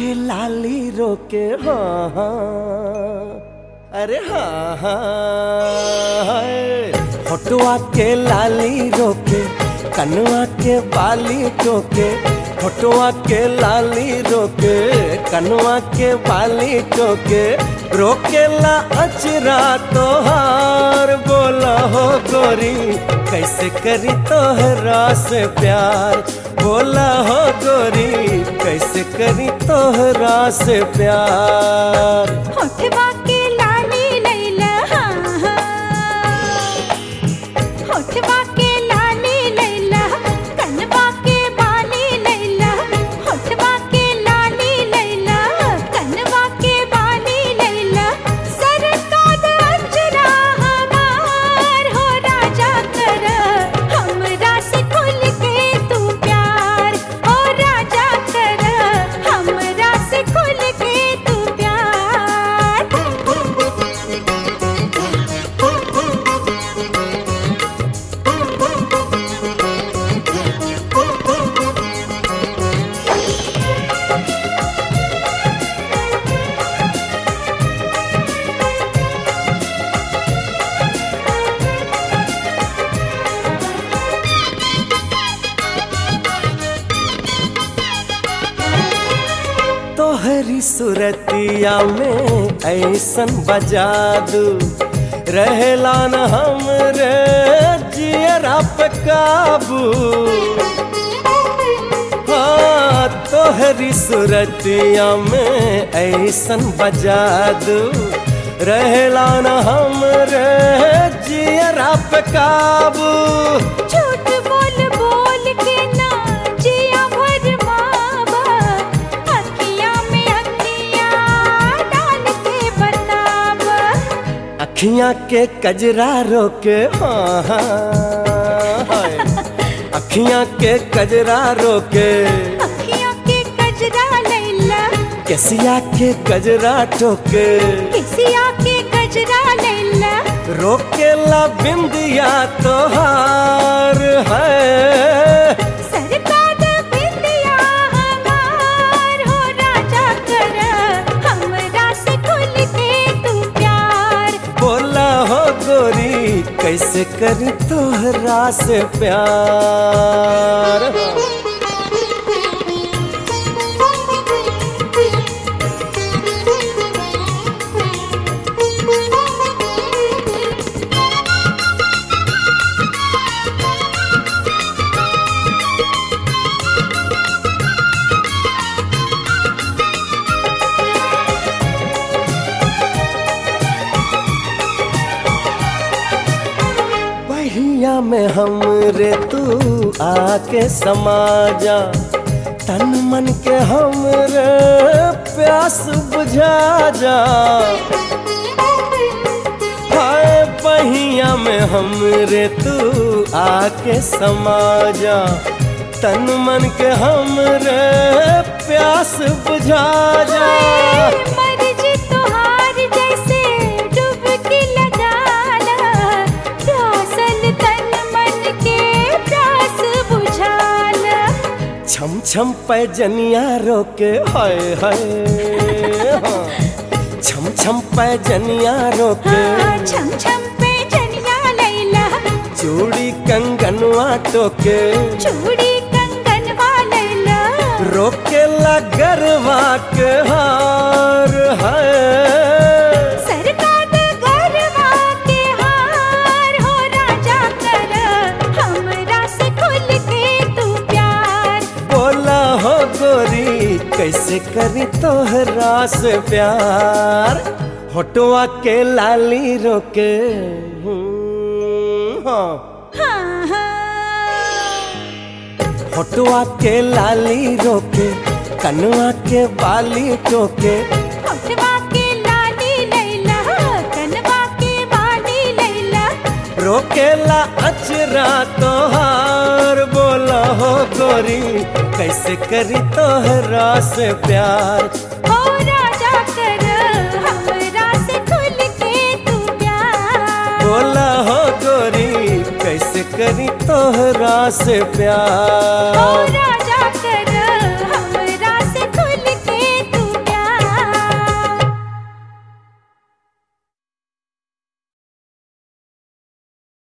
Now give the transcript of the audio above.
के लाली रोके हाँ हाँ, अरे हाँ हाँ, होटवा के लाली रोके कनवा के बाली टोके, होटवा के लाली रोके कनवा के बाली टोके, रोकेला अचरा तोहार। बोला हो गोरी कैसे करी तोहरा से प्यार, बोला हो गोरी कैसे करी तोहरा से प्यार। होठवा के लाली लैला हाँ हाँ, होठवा के लाली लैला कनवा के बाली लैला, होठवा के लाली लैला कनवा के बाली लैला, सरकाद अचरा हमार हो राजा कर हमरा से खुल के तू प्यार, हो राजा कर हमरा से खुल के तू प्यार। तोहरी सुरतिया में ऐसन बजादू, रहेला न हमरे जियरा पे काबू। हाँ तोहरी सुरतिया में ऐसन बजादू, रहेला न हमरे जियरा पे काबू। झूठ बोल बोल के ना जिया भरमावा, अखियां में अखियां डाल के बतावा। अखियां के कजरा रोके हाँ हाँ, अखियां के कजरा रोके, अखियां के कजरा लैला केसिया के कजरा टोके, किसिया के कजरा लैला, रोकेला बिंदिया तोहार है। सरकाद बिंदिया हमार हो राजा कर हमरा से खुल के तू प्यार। बोला हो गोरी कैसे करी तोहरा से प्यार। बहिया में हमरे तू आके समा जा, तन मन के हमरे प्यास बुझा जा। हाय बहिया में हमरे तू आके समा जा, तन मन के हमरे प्यास बुझा जा। मर्जी तोहार जैसे डुबकी लगाना, प्यासल तन मन के प्यास बुझाना। छम छम पैजनिया रोके हाय हाय, हाँ छम छम पैजनिया रोके, हाँ छम छम पे जनिया लैला, चूड़ी कंगनवा टोके, चूड़ी कंगन वालैला, रोकेला गरवा के हार है। सरकाद गरवा के हार हो राजा कर हमरा से खुल के तू प्यार। बोला हो गोरी कैसे करी तोहरा से प्यार। होटवा के लाली रोके हाँ, हाँ हाँ, होटवा के लाली रोके कनवा के बाली टोके, होठवा के लाली लैला कनवा के बाली लैला, रोकेला अचरा तोहार। बोला हो गोरी कैसे करी तोहरा से प्यार। हो राजा कर हमरा से खुल के तू प्यार। बोला हो गोरी कैसे करी तोहरा से प्यार।